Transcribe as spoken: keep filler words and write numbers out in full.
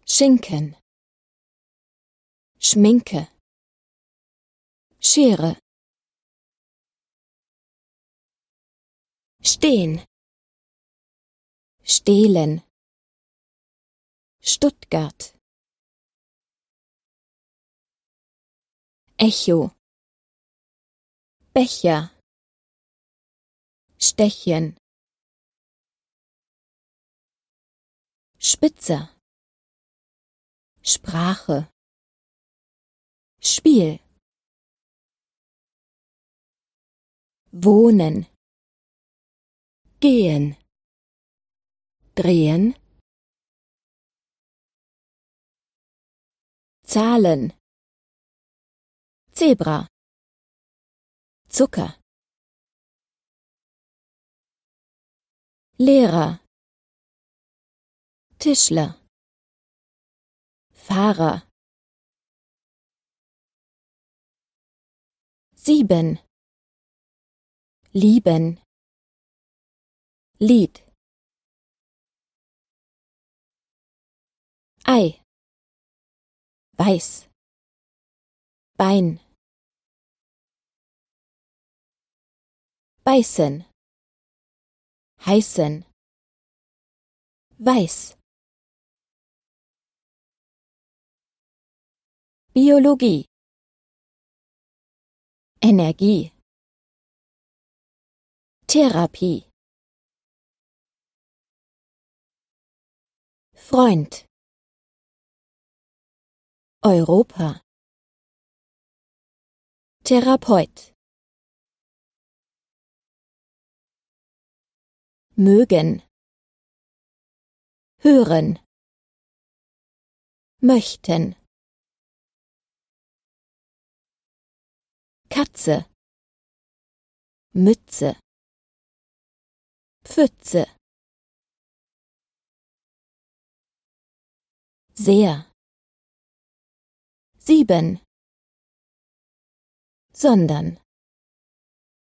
Schinken, Schminke, Schere, stehen, stehlen, Stuttgart, Echo, Becher, stechen, Spitzer, Sprache, Spiel, wohnen, gehen, drehen, Zahlen, Zebra, Zucker, Lehrer, Tischler, Fahrer, sieben, lieben, Lied, Ei, weiß, Bein, beißen, heißen, weiß, Biologie, Energie, Therapie, Freund, Europa, Therapeut, mögen, hören, möchten, Katze, Mütze, Pfütze, sehr, sieben, sondern.